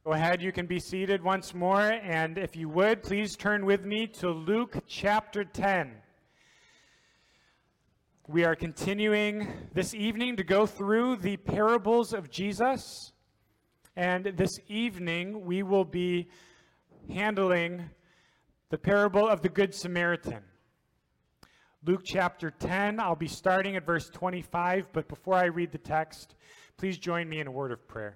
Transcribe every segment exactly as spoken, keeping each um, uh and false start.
Go ahead, you can be seated once more, and if you would, please turn with me to Luke chapter ten. We are continuing this evening to go through the parables of Jesus, and this evening we will be handling the parable of the Good Samaritan. Luke chapter ten, I'll be starting at verse twenty-five, but before I read the text, please join me in a word of prayer.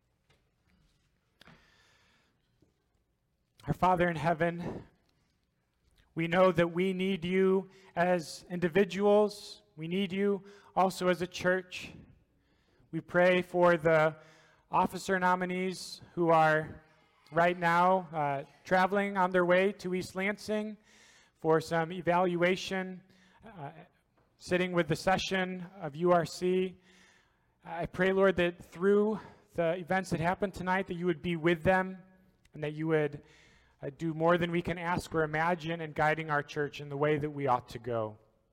Our Father in heaven, we know that we need you as individuals. We need you also as a church. We pray for the officer nominees who are right now uh, traveling on their way to East Lansing for some evaluation, uh, sitting with the session of U R C. I pray, Lord, that through the events that happened tonight, that you would be with them and that you would Uh, do more than we can ask or imagine in guiding our church in the way that we ought to go.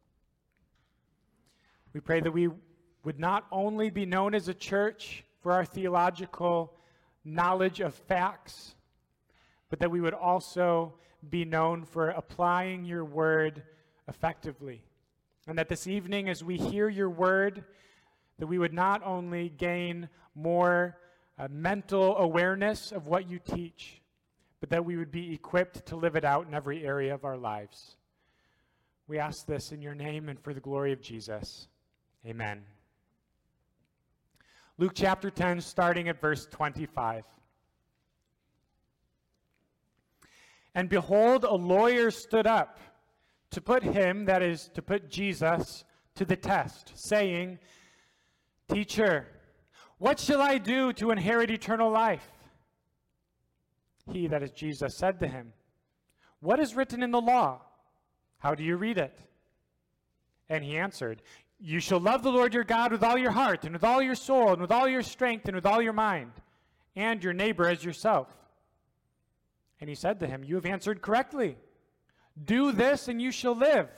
We pray that we would not only be known as a church for our theological knowledge of facts, but that we would also be known for applying your word effectively. And that this evening, as we hear your word, that we would not only gain more uh, mental awareness of what you teach, but that we would be equipped to live it out in every area of our lives. We ask this in your name and for the glory of Jesus. Amen. Luke chapter ten, starting at verse twenty-five. And behold, a lawyer stood up to put him, that is, to put Jesus, to the test, saying, "Teacher, what shall I do to inherit eternal life?" He, that is Jesus, said to him, "What is written in the law? How do you read it?" And he answered, "You shall love the Lord your God with all your heart, and with all your soul, and with all your strength, and with all your mind, and your neighbor as yourself." And he said to him, "You have answered correctly. Do this, and you shall live."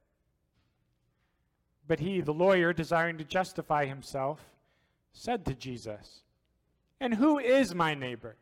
But he, the lawyer, desiring to justify himself, said to Jesus, "And who is my neighbor?"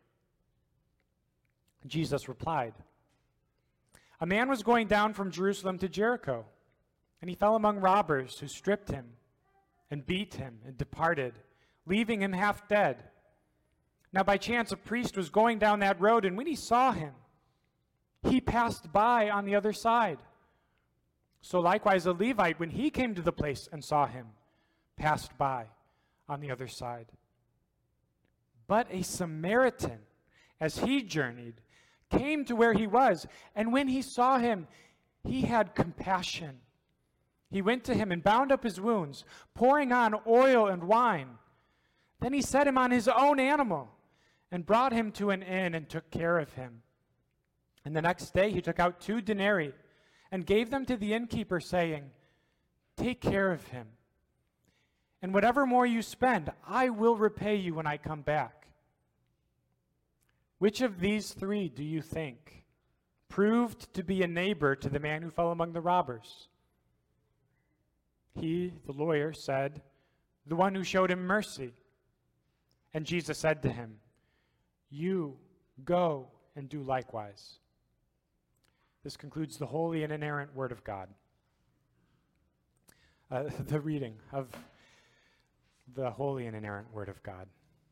Jesus replied, "A man was going down from Jerusalem to Jericho, and he fell among robbers who stripped him and beat him and departed, leaving him half dead. Now by chance a priest was going down that road, and when he saw him, he passed by on the other side. So likewise a Levite, when he came to the place and saw him, passed by on the other side. But a Samaritan, as he journeyed, came to where he was, and when he saw him, he had compassion. He went to him and bound up his wounds, pouring on oil and wine. Then he set him on his own animal and brought him to an inn and took care of him. And the next day he took out two denarii and gave them to the innkeeper, saying, 'Take care of him, and whatever more you spend, I will repay you when I come back.' Which of these three do you think proved to be a neighbor to the man who fell among the robbers?" He, the lawyer, said, "The one who showed him mercy." And Jesus said to him, "You go and do likewise." This concludes the holy and inerrant word of God. Uh, the reading of the holy and inerrant word of God.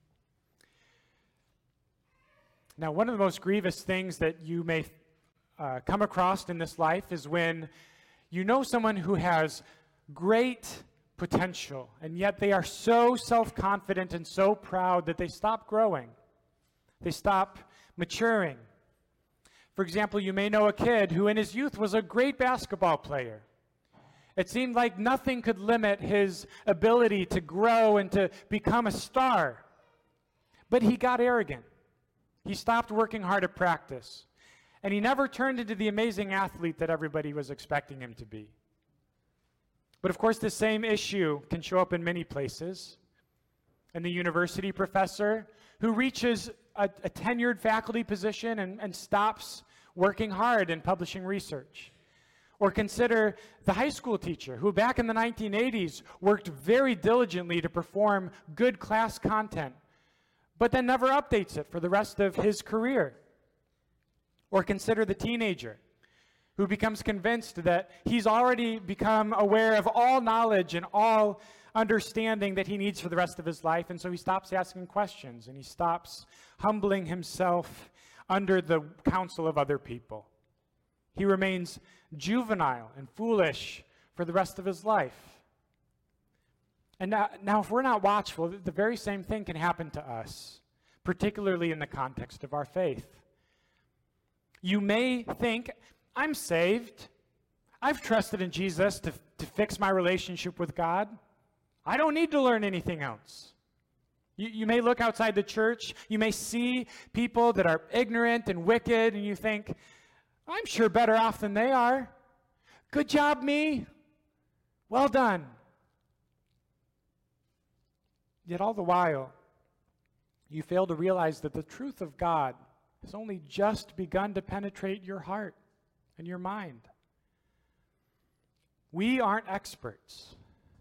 Now, one of the most grievous things that you may uh, come across in this life is when you know someone who has great potential, and yet they are so self-confident and so proud that they stop growing. They stop maturing. For example, you may know a kid who in his youth was a great basketball player. It seemed like nothing could limit his ability to grow and to become a star. But he got arrogant. He stopped working hard at practice, and he never turned into the amazing athlete that everybody was expecting him to be. But of course, the same issue can show up in many places. And the university professor who reaches a, a tenured faculty position and, and stops working hard and publishing research. Or consider the high school teacher who back in the nineteen eighties worked very diligently to perform good class content, but then never updates it for the rest of his career. Or consider the teenager who becomes convinced that he's already become aware of all knowledge and all understanding that he needs for the rest of his life, and so he stops asking questions and he stops humbling himself under the counsel of other people. He remains juvenile and foolish for the rest of his life. And now, now if we're not watchful, the very same thing can happen to us, particularly in the context of our faith. You may think, I'm saved. I've trusted in Jesus to, to fix my relationship with God. I don't need to learn anything else. You, you may look outside the church. You may see people that are ignorant and wicked, and you think, I'm sure better off than they are. Good job, me. Well done. Yet all the while, you fail to realize that the truth of God has only just begun to penetrate your heart and your mind. We aren't experts.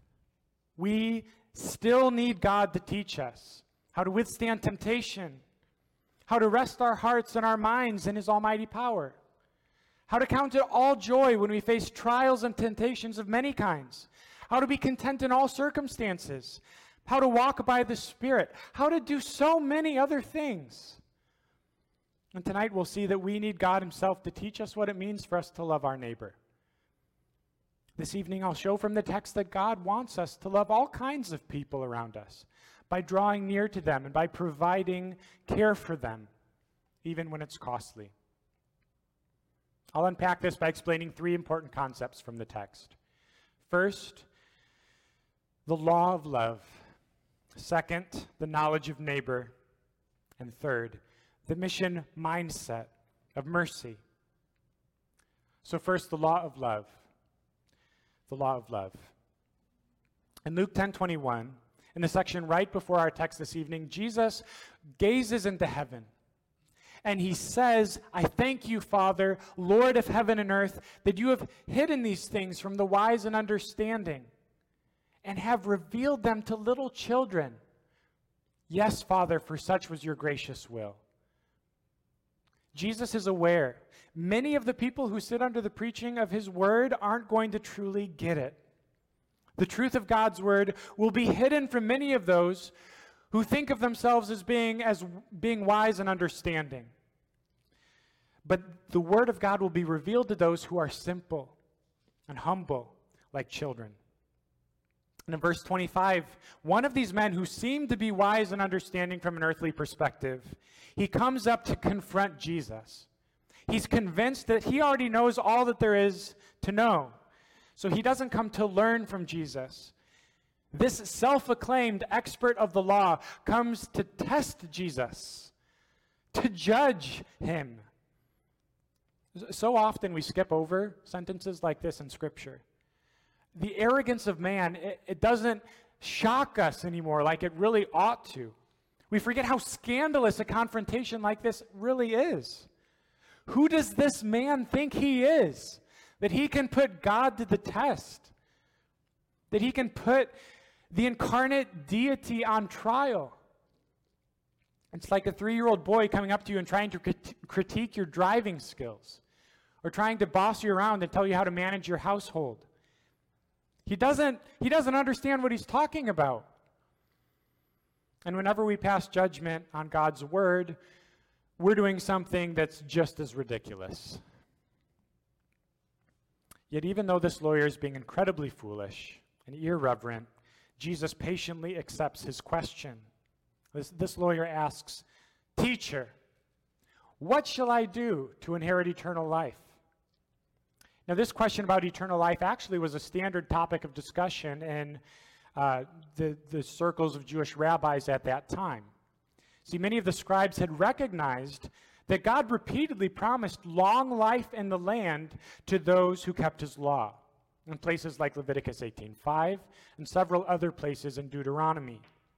We still need God to teach us how to withstand temptation, how to rest our hearts and our minds in His almighty power, how to count it all joy when we face trials and temptations of many kinds, how to be content in all circumstances, how to walk by the Spirit, how to do so many other things. And tonight we'll see that we need God Himself to teach us what it means for us to love our neighbor. This evening I'll show from the text that God wants us to love all kinds of people around us by drawing near to them and by providing care for them, even when it's costly. I'll unpack this by explaining three important concepts from the text. First, the law of love. Second, the knowledge of neighbor. And third, the mission mindset of mercy. So first, the law of love. The law of love. In Luke ten twenty-one, in the section right before our text this evening, Jesus gazes into heaven. And he says, I thank you, Father, Lord of heaven and earth, that you have hidden these things from the wise and understanding and have revealed them to little children. Yes, Father, for such was your gracious will. Jesus is aware many of the people who sit under the preaching of his word aren't going to truly get it. The truth of God's word will be hidden from many of those who think of themselves as being as being wise and understanding. But the word of God will be revealed to those who are simple and humble like children. And in verse twenty-five, one of these men who seemed to be wise and understanding from an earthly perspective, he comes up to confront Jesus. He's convinced that he already knows all that there is to know. So he doesn't come to learn from Jesus. This self-acclaimed expert of the law comes to test Jesus, to judge him. So often we skip over sentences like this in Scripture. The arrogance of man, it, it doesn't shock us anymore like it really ought to. We forget how scandalous a confrontation like this really is. Who does this man think he is? That he can put God to the test? That he can put the incarnate deity on trial? It's like a three-year-old boy coming up to you and trying to crit- critique your driving skills, or trying to boss you around and tell you how to manage your household. He doesn't, he doesn't understand what he's talking about. And whenever we pass judgment on God's word, we're doing something that's just as ridiculous. Yet even though this lawyer is being incredibly foolish and irreverent, Jesus patiently accepts his question. This, this lawyer asks, "Teacher, what shall I do to inherit eternal life?" Now, this question about eternal life actually was a standard topic of discussion in uh, the, the circles of Jewish rabbis at that time. See, many of the scribes had recognized that God repeatedly promised long life in the land to those who kept his law, in places like Leviticus eighteen five and several other places in Deuteronomy.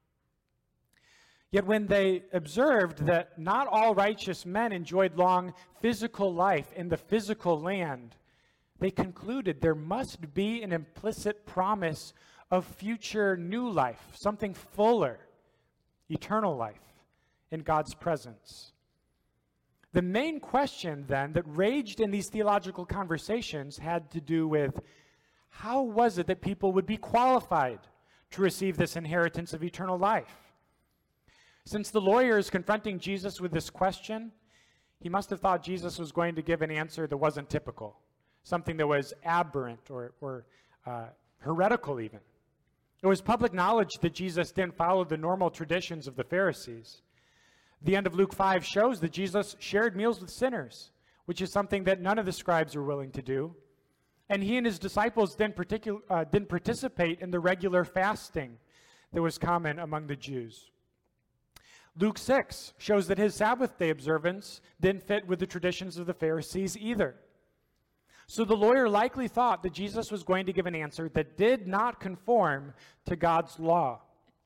Yet when they observed that not all righteous men enjoyed long physical life in the physical land, they concluded there must be an implicit promise of future new life, something fuller, eternal life, in God's presence. The main question then that raged in these theological conversations had to do with how was it that people would be qualified to receive this inheritance of eternal life? Since the lawyer is confronting Jesus with this question, he must have thought Jesus was going to give an answer that wasn't typical, something that was aberrant or, or uh, heretical even. It was public knowledge that Jesus didn't follow the normal traditions of the Pharisees. The end of Luke five shows that Jesus shared meals with sinners, which is something that none of the scribes were willing to do. And he and his disciples didn't, particu- uh, didn't participate in the regular fasting that was common among the Jews. Luke six shows that his Sabbath day observance didn't fit with the traditions of the Pharisees either. So the lawyer likely thought that Jesus was going to give an answer that did not conform to God's law.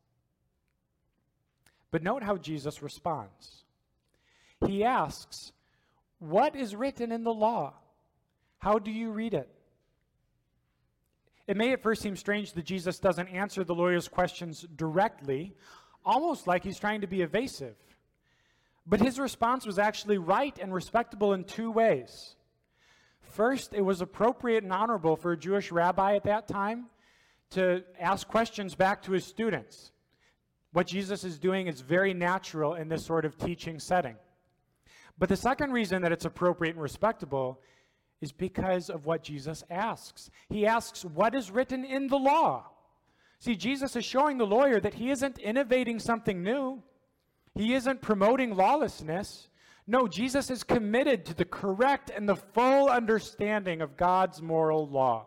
But note how Jesus responds. He asks, "What is written in the law? How do you read it?" It may at first seem strange that Jesus doesn't answer the lawyer's questions directly, almost like he's trying to be evasive. But his response was actually right and respectable in two ways. First, it was appropriate and honorable for a Jewish rabbi at that time to ask questions back to his students. What Jesus is doing is very natural in this sort of teaching setting. But the second reason that it's appropriate and respectable is because of what Jesus asks. He asks, what is written in the law? See, Jesus is showing the lawyer that he isn't innovating something new. He isn't promoting lawlessness. No, Jesus is committed to the correct and the full understanding of God's moral law.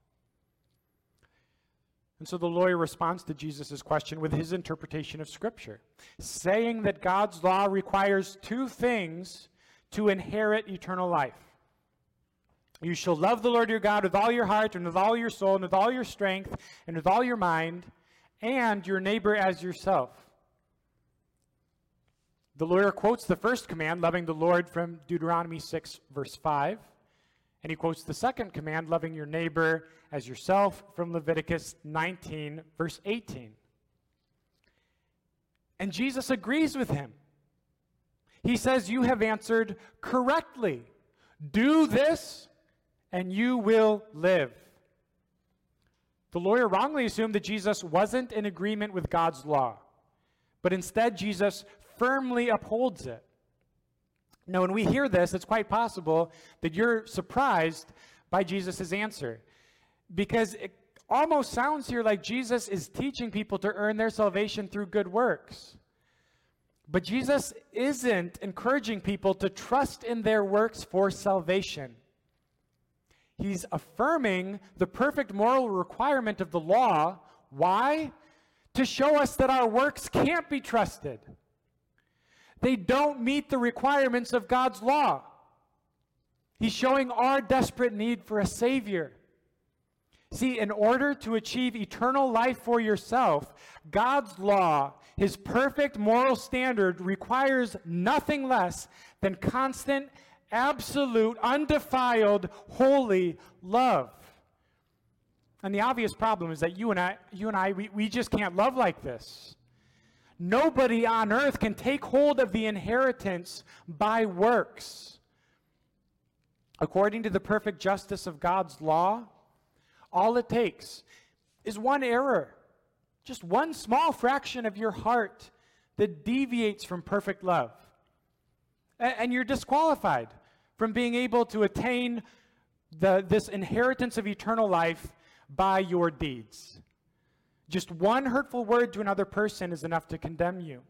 And so the lawyer responds to Jesus' question with his interpretation of Scripture, saying that God's law requires two things to inherit eternal life. You shall love the Lord your God with all your heart and with all your soul and with all your strength and with all your mind, and your neighbor as yourself. The lawyer quotes the first command, loving the Lord, from Deuteronomy six, verse five. And he quotes the second command, loving your neighbor as yourself, from Leviticus nineteen, verse eighteen. And Jesus agrees with him. He says, you have answered correctly. Do this, and you will live. The lawyer wrongly assumed that Jesus wasn't in agreement with God's law, but instead Jesus firmly upholds it. Now, when we hear this, it's quite possible that you're surprised by Jesus' answer, because it almost sounds here like Jesus is teaching people to earn their salvation through good works. But Jesus isn't encouraging people to trust in their works for salvation. He's affirming the perfect moral requirement of the law. Why? To show us that our works can't be trusted. They don't meet the requirements of God's law. He's showing our desperate need for a Savior. See, in order to achieve eternal life for yourself, God's law, his perfect moral standard, requires nothing less than constant, absolute, undefiled, holy love. And the obvious problem is that you and I, you and I, we, we just can't love like this. Nobody on earth can take hold of the inheritance by works. According to the perfect justice of God's law, all it takes is one error, just one small fraction of your heart that deviates from perfect love. And you're disqualified from being able to attain the, this inheritance of eternal life by your deeds. Just one hurtful word to another person is enough to condemn you.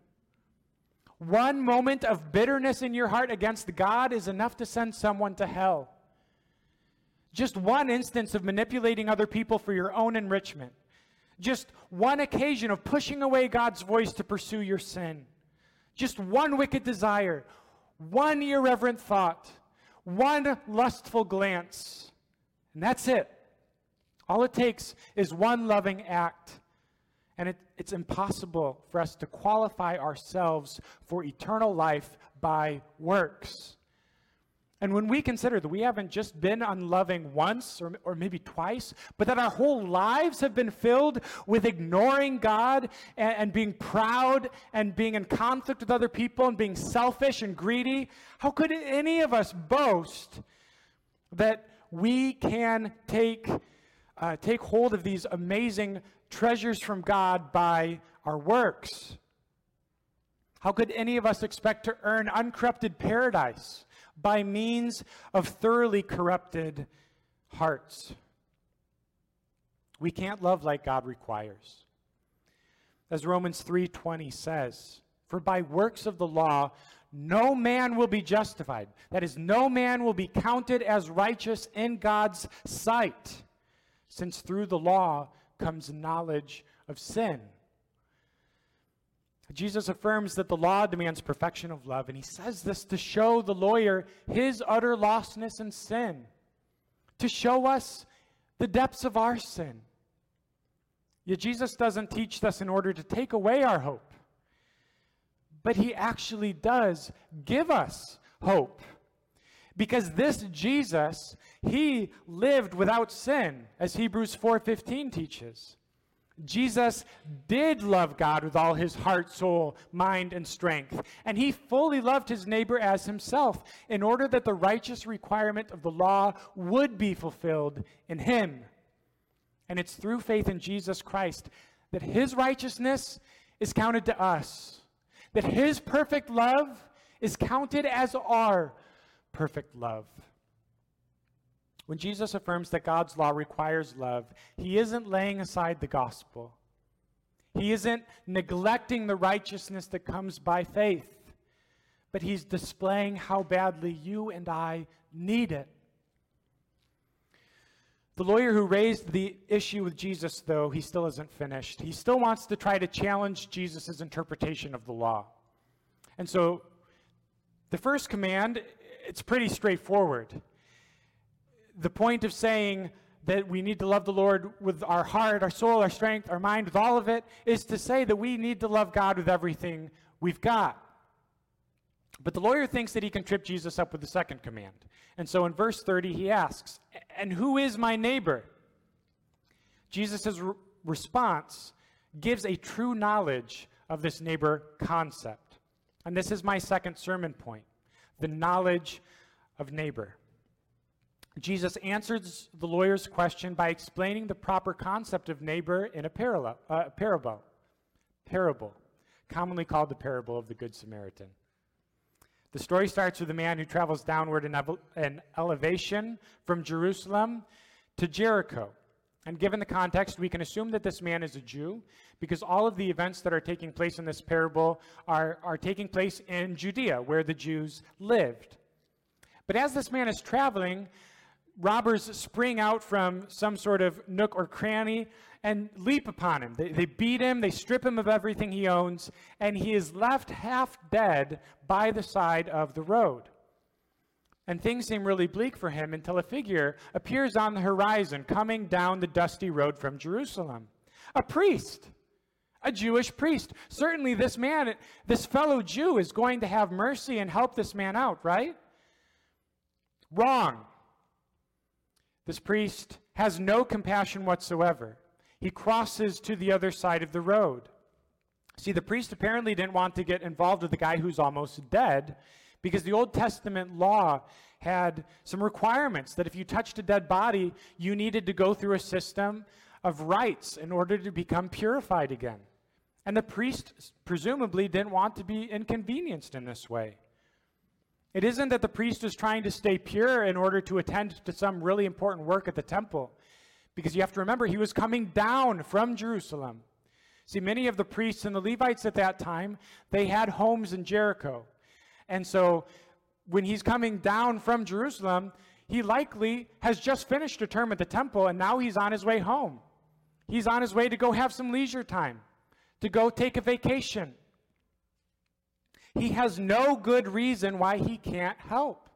One moment of bitterness in your heart against God is enough to send someone to hell. Just one instance of manipulating other people for your own enrichment. Just one occasion of pushing away God's voice to pursue your sin. Just one wicked desire, one irreverent thought, one lustful glance, and that's it. All it takes is one loving act. And it, it's impossible for us to qualify ourselves for eternal life by works. And when we consider that we haven't just been unloving once or, or maybe twice, but that our whole lives have been filled with ignoring God and, and being proud and being in conflict with other people and being selfish and greedy, how could any of us boast that we can take, uh, take hold of these amazing treasures from God by our works? How could any of us expect to earn uncorrupted paradise by means of thoroughly corrupted hearts? We can't love like God requires. As Romans three twenty says, "For by works of the law no man will be justified." That is, no man will be counted as righteous in God's sight, since through the law comes knowledge of sin. Jesus affirms that the law demands perfection of love, and he says this to show the lawyer his utter lostness and sin, to show us the depths of our sin. Yet Jesus doesn't teach this in order to take away our hope, but he actually does give us hope. Because this Jesus, he lived without sin, as Hebrews four fifteen teaches. Jesus did love God with all his heart, soul, mind, and strength. And he fully loved his neighbor as himself in order that the righteous requirement of the law would be fulfilled in him. And it's through faith in Jesus Christ that his righteousness is counted to us, that his perfect love is counted as our perfect love. When Jesus affirms that God's law requires love, he isn't laying aside the gospel. He isn't neglecting the righteousness that comes by faith, but he's displaying how badly you and I need it. The lawyer who raised the issue with Jesus, though, he still isn't finished. He still wants to try to challenge Jesus' interpretation of the law. And so the first command, it's pretty straightforward. The point of saying that we need to love the Lord with our heart, our soul, our strength, our mind, with all of it, is to say that we need to love God with everything we've got. But the lawyer thinks that he can trip Jesus up with the second command. And so in verse thirty, he asks, "And who is my neighbor?" Jesus' re- response gives a true knowledge of this neighbor concept. And this is my second sermon point, the knowledge of neighbor. Jesus answers the lawyer's question by explaining the proper concept of neighbor in a parallel, uh, parable, parable, commonly called the parable of the Good Samaritan. The story starts with a man who travels downward in evo- an elevation from Jerusalem to Jericho. And given the context, we can assume that this man is a Jew because all of the events that are taking place in this parable are, are taking place in Judea, where the Jews lived. But as this man is traveling, robbers spring out from some sort of nook or cranny and leap upon him. They, they beat him, they strip him of everything he owns, and he is left half dead by the side of the road. And things seem really bleak for him until a figure appears on the horizon coming down the dusty road from Jerusalem. A priest, a Jewish priest. Certainly this man, this fellow Jew, is going to have mercy and help this man out, right? Wrong. This priest has no compassion whatsoever. He crosses to the other side of the road. See, the priest apparently didn't want to get involved with the guy who's almost dead because the Old Testament law had some requirements that if you touched a dead body, you needed to go through a system of rites in order to become purified again. And the priest presumably didn't want to be inconvenienced in this way. It isn't that the priest is trying to stay pure in order to attend to some really important work at the temple, because you have to remember he was coming down from Jerusalem. See, many of the priests and the Levites at that time, they had homes in Jericho. And so when he's coming down from Jerusalem, he likely has just finished a term at the temple, and now he's on his way home. He's on his way to go have some leisure time, to go take a vacation. He has no good reason why he can't help.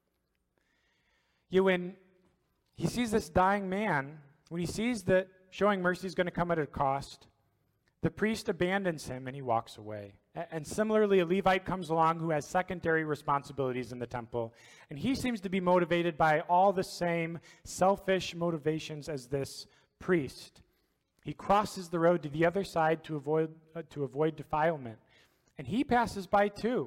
You, when he sees this dying man, when he sees that showing mercy is going to come at a cost, The priest abandons him and he walks away. And similarly, a Levite comes along who has secondary responsibilities in the temple, and he seems to be motivated by all the same selfish motivations as this priest. He crosses the road to the other side to avoid, uh, to avoid defilement, and he passes by too.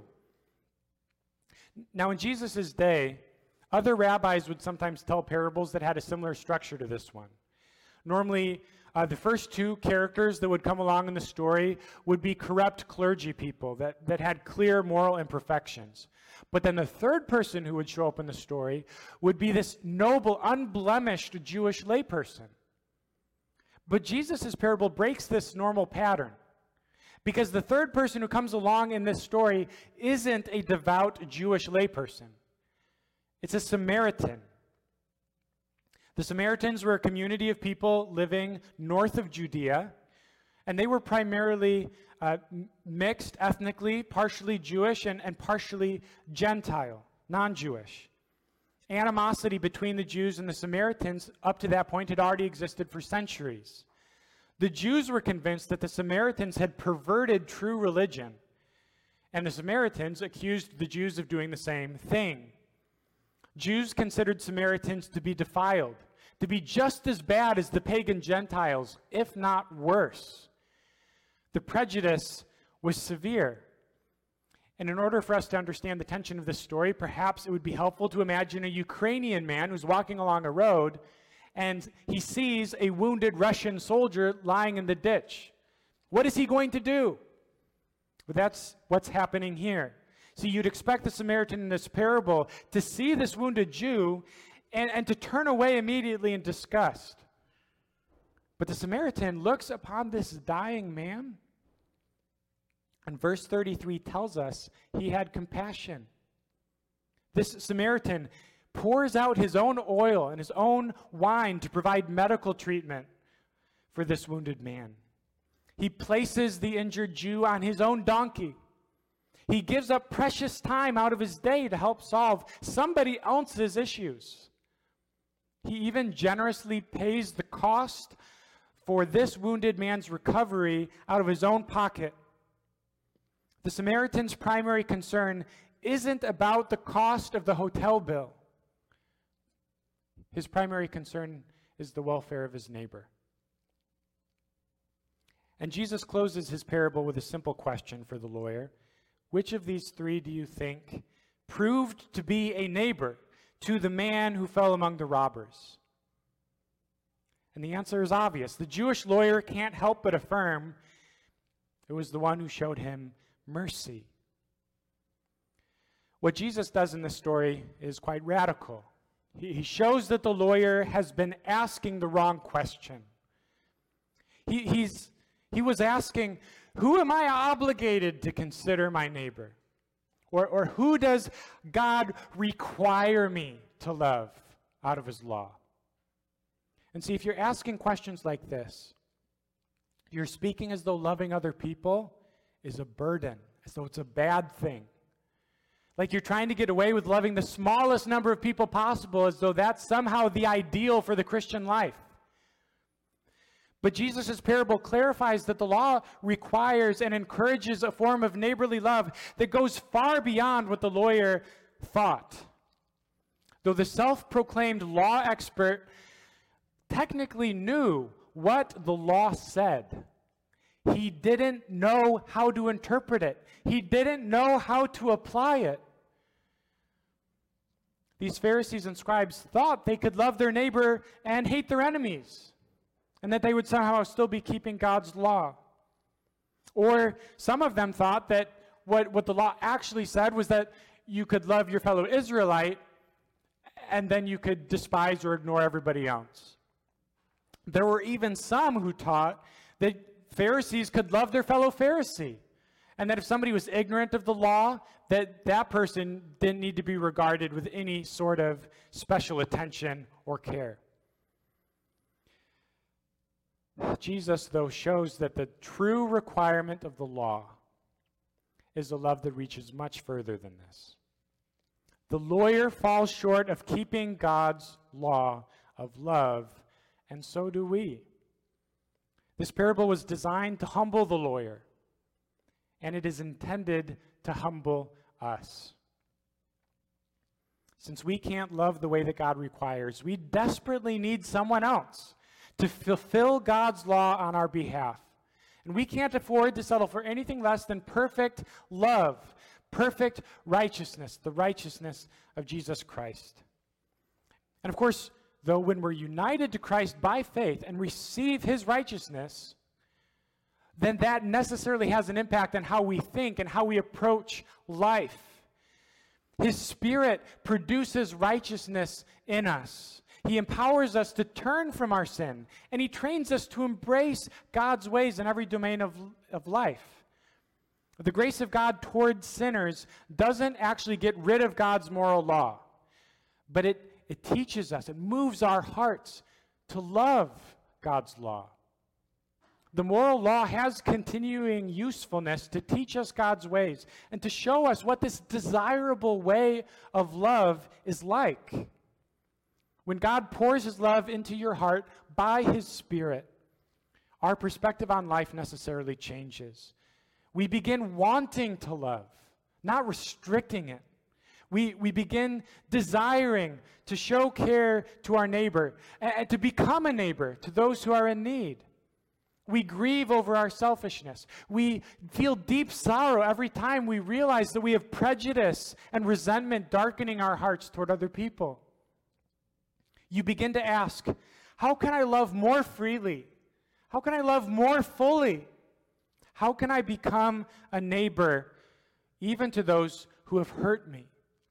Now, in Jesus' day, other rabbis would sometimes tell parables that had a similar structure to this one. Normally, Uh, the first two characters that would come along in the story would be corrupt clergy people that, that had clear moral imperfections. But then the third person who would show up in the story would be this noble, unblemished Jewish layperson. But Jesus' parable breaks this normal pattern, because the third person who comes along in this story isn't a devout Jewish layperson. It's a Samaritan. The Samaritans were a community of people living north of Judea, and they were primarily uh, mixed ethnically, partially Jewish and, and partially Gentile, non-Jewish. Animosity between the Jews and the Samaritans up to that point had already existed for centuries. The Jews were convinced that the Samaritans had perverted true religion, and the Samaritans accused the Jews of doing the same thing. Jews considered Samaritans to be defiled, to be just as bad as the pagan Gentiles, if not worse. The prejudice was severe. And in order for us to understand the tension of this story, perhaps it would be helpful to imagine a Ukrainian man who's walking along a road and he sees a wounded Russian soldier lying in the ditch. What is he going to do? Well, that's what's happening here. So you'd expect the Samaritan in this parable to see this wounded Jew and, and to turn away immediately in disgust. But the Samaritan looks upon this dying man, and verse thirty-three tells us he had compassion. This Samaritan pours out his own oil and his own wine to provide medical treatment for this wounded man. He places the injured Jew on his own donkey. He gives up precious time out of his day to help solve somebody else's issues. He even generously pays the cost for this wounded man's recovery out of his own pocket. The Samaritan's primary concern isn't about the cost of the hotel bill. His primary concern is the welfare of his neighbor. And Jesus closes his parable with a simple question for the lawyer. Which of these three do you think proved to be a neighbor to the man who fell among the robbers? And the answer is obvious. The Jewish lawyer can't help but affirm it was the one who showed him mercy. What Jesus does in this story is quite radical. He, he shows that the lawyer has been asking the wrong question. He, he's, he was asking, who am I obligated to consider my neighbor? Or, or who does God require me to love out of his law? And see, if you're asking questions like this, you're speaking as though loving other people is a burden, as though it's a bad thing. Like you're trying to get away with loving the smallest number of people possible, as though that's somehow the ideal for the Christian life. But Jesus' parable clarifies that the law requires and encourages a form of neighborly love that goes far beyond what the lawyer thought. Though the self-proclaimed law expert technically knew what the law said, he didn't know how to interpret it. He didn't know how to apply it. These Pharisees and scribes thought they could love their neighbor and hate their enemies, and that they would somehow still be keeping God's law. Or some of them thought that what, what the law actually said was that you could love your fellow Israelite, and then you could despise or ignore everybody else. There were even some who taught that Pharisees could love their fellow Pharisee, and that if somebody was ignorant of the law, that that person didn't need to be regarded with any sort of special attention or care. Jesus, though, shows that the true requirement of the law is a love that reaches much further than this. The lawyer falls short of keeping God's law of love, and so do we. This parable was designed to humble the lawyer, and it is intended to humble us. Since we can't love the way that God requires, we desperately need someone else to fulfill God's law on our behalf. And we can't afford to settle for anything less than perfect love, perfect righteousness, the righteousness of Jesus Christ. And of course, though, when we're united to Christ by faith and receive his righteousness, then that necessarily has an impact on how we think and how we approach life. His Spirit produces righteousness in us. He empowers us to turn from our sin, and he trains us to embrace God's ways in every domain of, of life. The grace of God towards sinners doesn't actually get rid of God's moral law, but it, it teaches us, it moves our hearts to love God's law. The moral law has continuing usefulness to teach us God's ways and to show us what this desirable way of love is like. When God pours his love into your heart by his Spirit, our perspective on life necessarily changes. We begin wanting to love, not restricting it. We, we begin desiring to show care to our neighbor and to become a neighbor to those who are in need. We grieve over our selfishness. We feel deep sorrow every time we realize that we have prejudice and resentment darkening our hearts toward other people. You begin to ask, how can I love more freely? How can I love more fully? How can I become a neighbor even to those who have hurt me?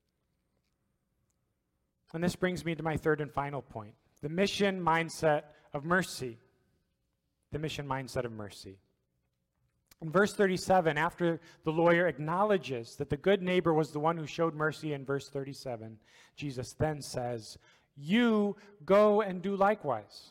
And this brings me to my third and final point, the mission mindset of mercy. The mission mindset of mercy. In verse thirty-seven, after the lawyer acknowledges that the good neighbor was the one who showed mercy in verse thirty-seven, Jesus then says, "You go and do likewise."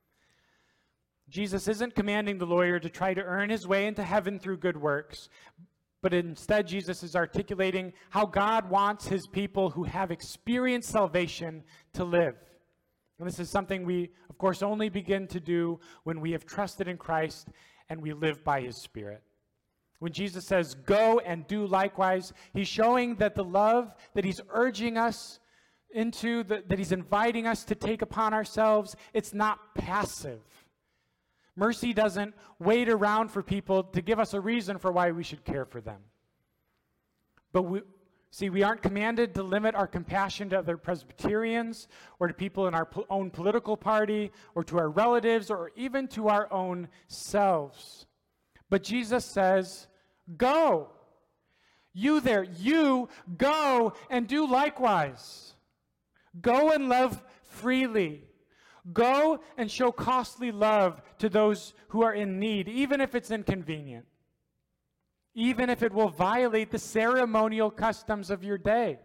Jesus isn't commanding the lawyer to try to earn his way into heaven through good works, but instead Jesus is articulating how God wants his people who have experienced salvation to live. And this is something we, of course, only begin to do when we have trusted in Christ and we live by his Spirit. When Jesus says, "Go and do likewise," he's showing that the love that he's urging us into, the, that he's inviting us to take upon ourselves, it's not passive. Mercy doesn't wait around for people to give us a reason for why we should care for them. But we, see, we aren't commanded to limit our compassion to other Presbyterians or to people in our po- own political party or to our relatives or even to our own selves. But Jesus says, "Go. You there, you go and do likewise. Go and love freely. Go and show costly love to those who are in need, even if it's inconvenient, even if it will violate the ceremonial customs of your day."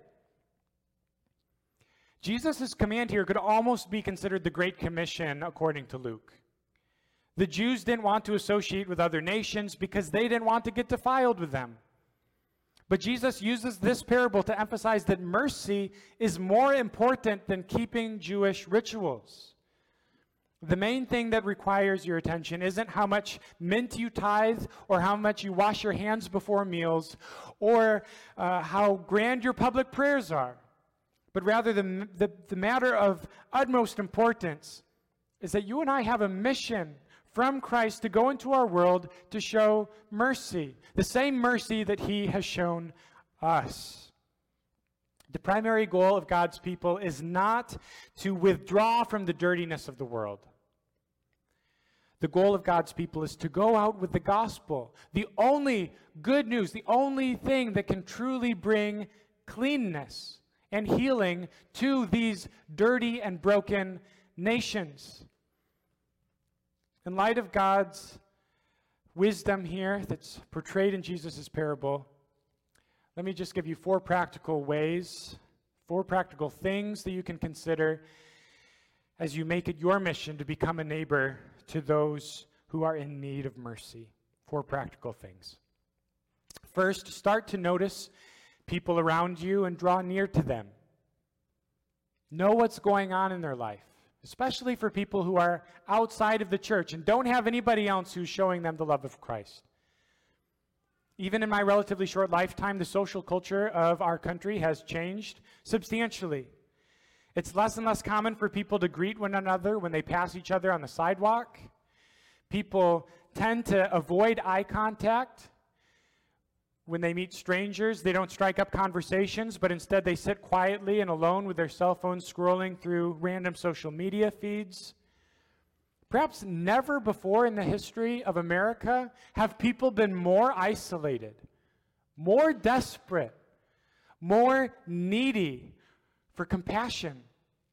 Jesus' command here could almost be considered the Great Commission according to Luke. The Jews didn't want to associate with other nations because they didn't want to get defiled with them. But Jesus uses this parable to emphasize that mercy is more important than keeping Jewish rituals. The main thing that requires your attention isn't how much mint you tithe or how much you wash your hands before meals or uh, how grand your public prayers are. But rather the, the, the matter of utmost importance is that you and I have a mission from Christ to go into our world to show mercy, the same mercy that he has shown us. The primary goal of God's people is not to withdraw from the dirtiness of the world. The goal of God's people is to go out with the gospel, the only good news, the only thing that can truly bring cleanness and healing to these dirty and broken nations. In light of God's wisdom here that's portrayed in Jesus' parable, let me just give you four practical ways, four practical things that you can consider as you make it your mission to become a neighbor to those who are in need of mercy. Four practical things. First, start to notice people around you and draw near to them. Know what's going on in their life. especially for people who are outside of the church and don't have anybody else who's showing them the love of Christ. Even in my relatively short lifetime, the social culture of our country has changed substantially. It's less and less common for people to greet one another when they pass each other on the sidewalk. People tend to avoid eye contact when they meet strangers. They don't strike up conversations, but instead they sit quietly and alone with their cell phones scrolling through random social media feeds. Perhaps never before in the history of America have people been more isolated, more desperate, more needy for compassion.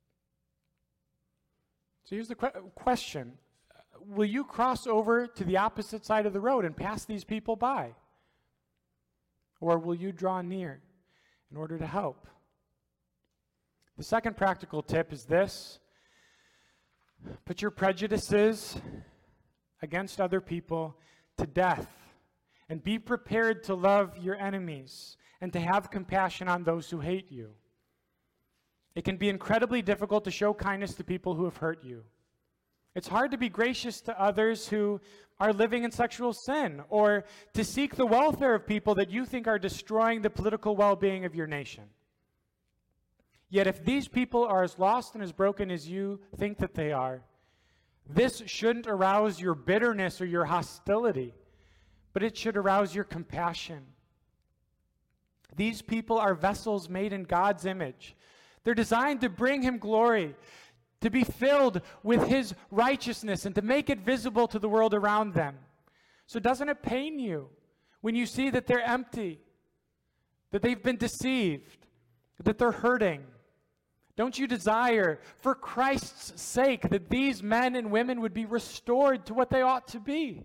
So here's the que- question. Will you cross over to the opposite side of the road and pass these people by? Or will you draw near in order to help? The second practical tip is this. Put your prejudices against other people to death and be prepared to love your enemies and to have compassion on those who hate you. It can be incredibly difficult to show kindness to people who have hurt you. It's hard to be gracious to others who are living in sexual sin, or to seek the welfare of people that you think are destroying the political well-being of your nation. Yet if these people are as lost and as broken as you think that they are, this shouldn't arouse your bitterness or your hostility, but it should arouse your compassion. These people are vessels made in God's image. They're designed to bring him glory, to be filled with his righteousness, and to make it visible to the world around them. So doesn't it pain you when you see that they're empty, that they've been deceived, that they're hurting? Don't you desire, for Christ's sake, that these men and women would be restored to what they ought to be?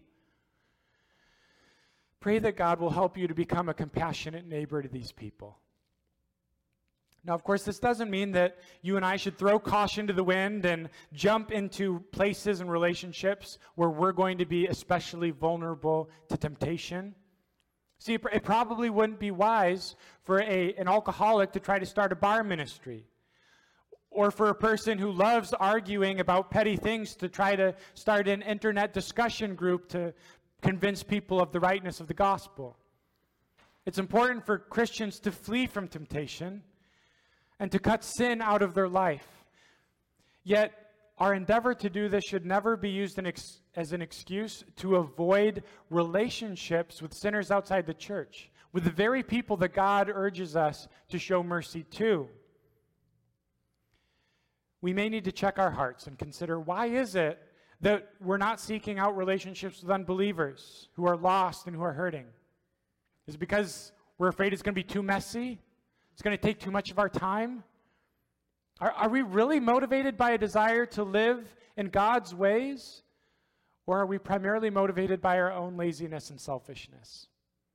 Pray that God will help you to become a compassionate neighbor to these people. Now, of course, this doesn't mean that you and I should throw caution to the wind and jump into places and relationships where we're going to be especially vulnerable to temptation. See, it probably wouldn't be wise for a, an alcoholic to try to start a bar ministry, or for a person who loves arguing about petty things to try to start an internet discussion group to convince people of the rightness of the gospel. It's important for Christians to flee from temptation and to cut sin out of their life. Yet, our endeavor to do this should never be used an ex- as an excuse to avoid relationships with sinners outside the church, with the very people that God urges us to show mercy to. We may need to check our hearts and consider, why is it that we're not seeking out relationships with unbelievers who are lost and who are hurting? Is it because we're afraid it's going to be too messy? It's going to take too much of our time? Are, are we really motivated by a desire to live in God's ways? Or are we primarily motivated by our own laziness and selfishness?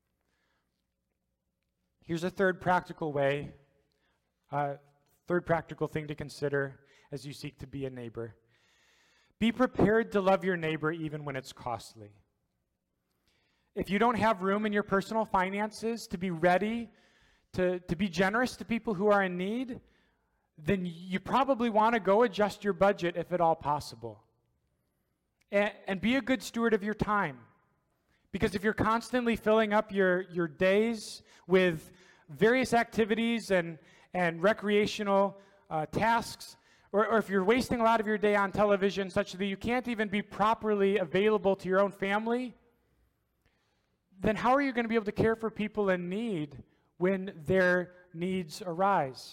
Here's a third practical way, uh, third practical thing to consider as you seek to be a neighbor. Be prepared to love your neighbor even when it's costly. If you don't have room in your personal finances to be ready to, to be generous to people who are in need, then you probably want to go adjust your budget if at all possible. And, and be a good steward of your time. Because if you're constantly filling up your, your days with various activities and, and recreational uh, tasks, or, or if you're wasting a lot of your day on television such that you can't even be properly available to your own family, then how are you going to be able to care for people in need when their needs arise?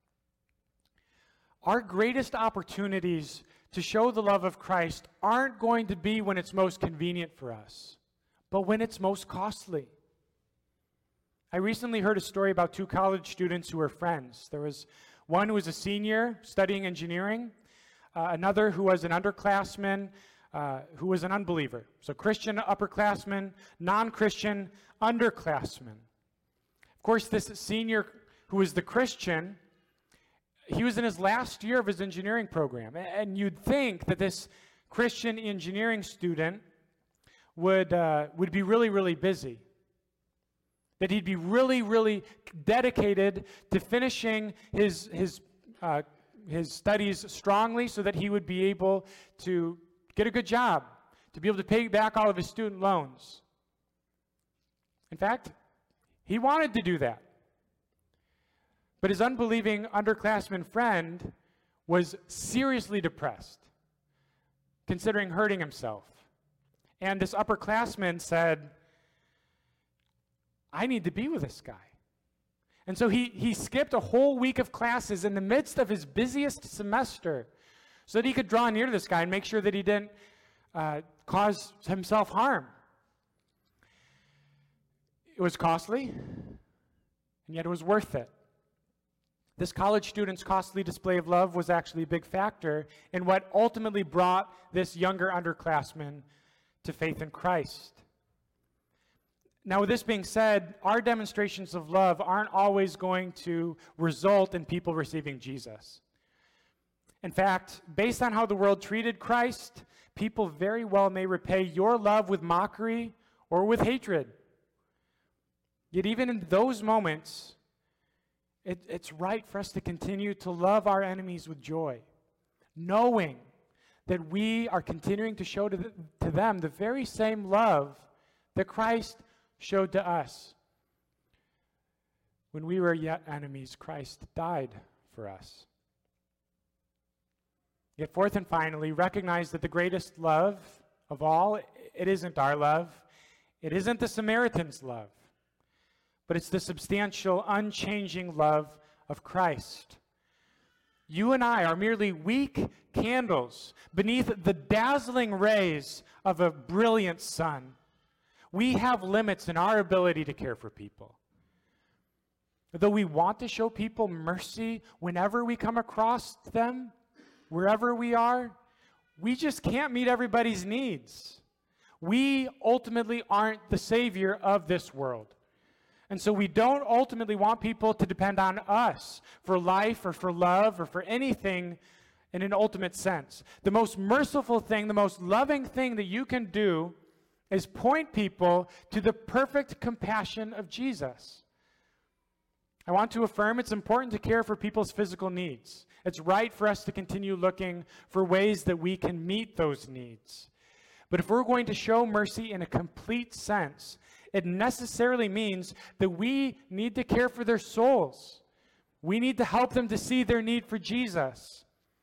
Our greatest opportunities to show the love of Christ aren't going to be when it's most convenient for us, but when it's most costly. I recently heard a story about two college students who were friends. There was one who was a senior studying engineering, uh, another who was an underclassman uh, who was an unbeliever. So Christian upperclassman, non-Christian underclassman. Of course, this senior who was the Christian, he was in his last year of his engineering program. And you'd think that this Christian engineering student would, uh, would be really, really busy. That he'd be really, really dedicated to finishing his, his uh, his studies strongly so that he would be able to get a good job, to be able to pay back all of his student loans. In fact, he wanted to do that. But his unbelieving underclassman friend was seriously depressed, considering hurting himself. And this upperclassman said, I need to be with this guy. And so he, he skipped a whole week of classes in the midst of his busiest semester so that he could draw near to this guy and make sure that he didn't uh, cause himself harm. It was costly, and yet it was worth it. This college student's costly display of love was actually a big factor in what ultimately brought this younger underclassman to faith in Christ. Now, with this being said, our demonstrations of love aren't always going to result in people receiving Jesus. In fact, based on how the world treated Christ, people very well may repay your love with mockery or with hatred. Yet even in those moments, it, it's right for us to continue to love our enemies with joy, knowing that we are continuing to show to, the, to them the very same love that Christ showed to us. When we were yet enemies, Christ died for us. Yet fourth and finally, recognize that the greatest love of all, it isn't our love, it isn't the Samaritan's love, but it's the substantial, unchanging love of Christ. You and I are merely weak candles beneath the dazzling rays of a brilliant sun. We have limits in our ability to care for people. Though we want to show people mercy whenever we come across them, wherever we are, we just can't meet everybody's needs. We ultimately aren't the savior of this world. And so we don't ultimately want people to depend on us for life or for love or for anything in an ultimate sense. The most merciful thing, the most loving thing that you can do is point people to the perfect compassion of Jesus. I want to affirm it's important to care for people's physical needs. It's right for us to continue looking for ways that we can meet those needs. But if we're going to show mercy in a complete sense, it necessarily means that we need to care for their souls. We need to help them to see their need for Jesus.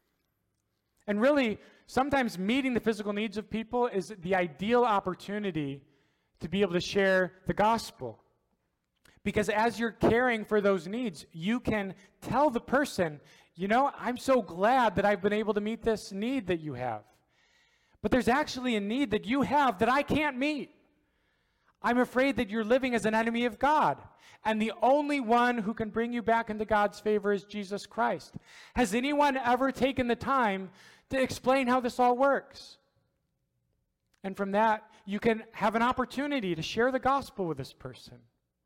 And really, sometimes meeting the physical needs of people is the ideal opportunity to be able to share the gospel. Because as you're caring for those needs, you can tell the person, you know, I'm so glad that I've been able to meet this need that you have. But there's actually a need that you have that I can't meet. I'm afraid that you're living as an enemy of God. And the only one who can bring you back into God's favor is Jesus Christ. Has anyone ever taken the time to explain how this all works? And from that, you can have an opportunity to share the gospel with this person.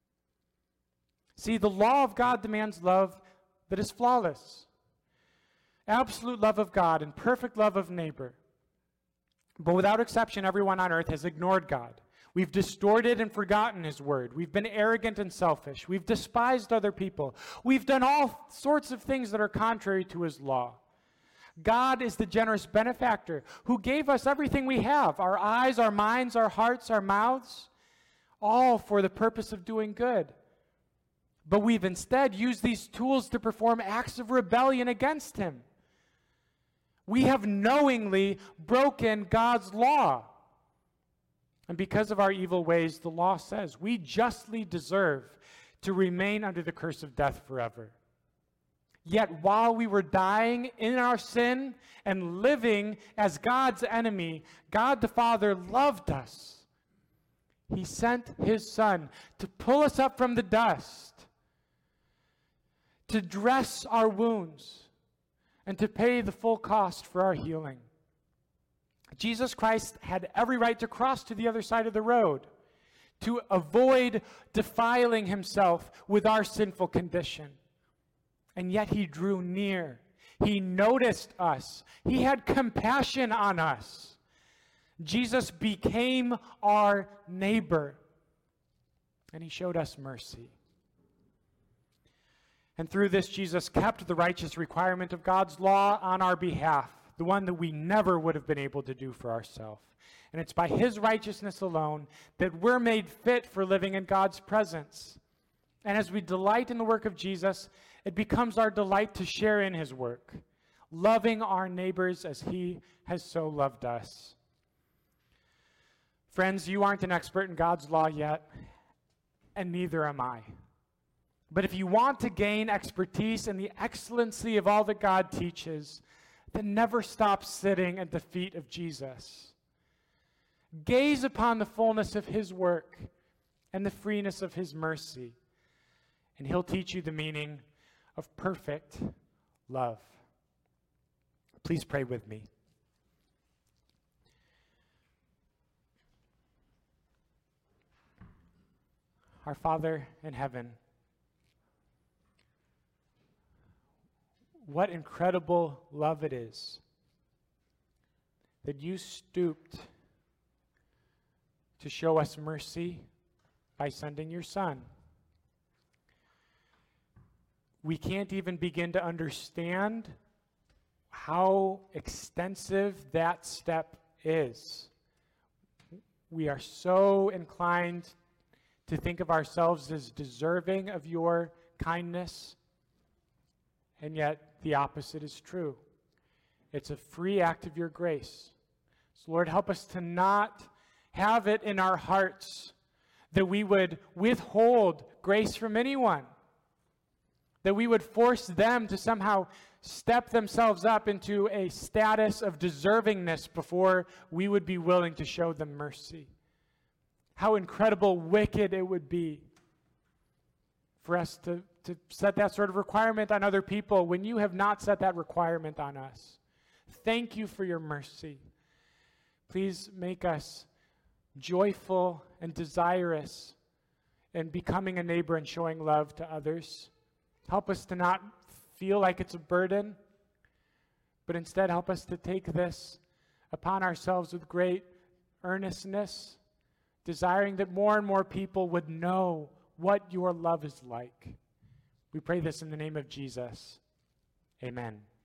See, the law of God demands love that is flawless. Absolute love of God and perfect love of neighbor. But without exception, everyone on earth has ignored God. We've distorted and forgotten his word. We've been arrogant and selfish. We've despised other people. We've done all sorts of things that are contrary to his law. God is the generous benefactor who gave us everything we have, our eyes, our minds, our hearts, our mouths, all for the purpose of doing good. But we've instead used these tools to perform acts of rebellion against him. We have knowingly broken God's law. And because of our evil ways, the law says we justly deserve to remain under the curse of death forever. Yet while we were dying in our sin and living as God's enemy, God the Father loved us. He sent his Son to pull us up from the dust, to dress our wounds, and to pay the full cost for our healing. Jesus Christ had every right to cross to the other side of the road, to avoid defiling himself with our sinful condition. And yet he drew near. He noticed us. He had compassion on us. Jesus became our neighbor, and he showed us mercy. And through this, Jesus kept the righteous requirement of God's law on our behalf, the one that we never would have been able to do for ourselves. And it's by his righteousness alone that we're made fit for living in God's presence. And as we delight in the work of Jesus, it becomes our delight to share in his work, loving our neighbors as he has so loved us. Friends, you aren't an expert in God's law yet, and neither am I. But if you want to gain expertise in the excellency of all that God teaches, then never stop sitting at the feet of Jesus. Gaze upon the fullness of his work and the freeness of his mercy, and he'll teach you the meaning of perfect love. Please pray with me. Our Father in heaven, what incredible love it is that you stooped to show us mercy by sending your Son. We can't even begin to understand how extensive that step is. We are so inclined to think of ourselves as deserving of your kindness, and yet the opposite is true. It's a free act of your grace. So Lord, help us to not have it in our hearts that we would withhold grace from anyone, that we would force them to somehow step themselves up into a status of deservingness before we would be willing to show them mercy. How incredible wicked it would be for us to, to set that sort of requirement on other people when you have not set that requirement on us. Thank you for your mercy. Please make us joyful and desirous in becoming a neighbor and showing love to others. Help us to not feel like it's a burden, but instead help us to take this upon ourselves with great earnestness, desiring that more and more people would know what your love is like. We pray this in the name of Jesus. Amen.